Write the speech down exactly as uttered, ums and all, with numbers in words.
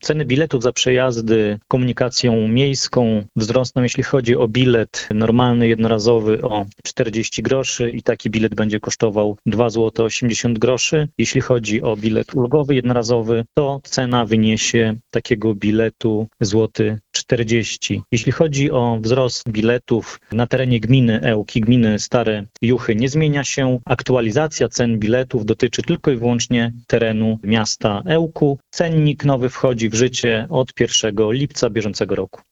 Ceny biletów za przejazdy komunikacją miejską wzrosną, jeśli chodzi o bilet normalny, jednorazowy o czterdzieści groszy i taki bilet będzie kosztował dwa złote osiemdziesiąt groszy. Jeśli chodzi o bilet ulgowy, jednorazowy, to cena wyniesie takiego biletu złoty czterdzieści. Jeśli chodzi o wzrost biletów na terenie gminy Ełki, gminy Stare Juchy, nie zmienia się. Aktualizacja cen biletów dotyczy tylko i wyłącznie terenu miasta Ełku. Cennik nowy wchodzi w życie od pierwszego lipca bieżącego roku.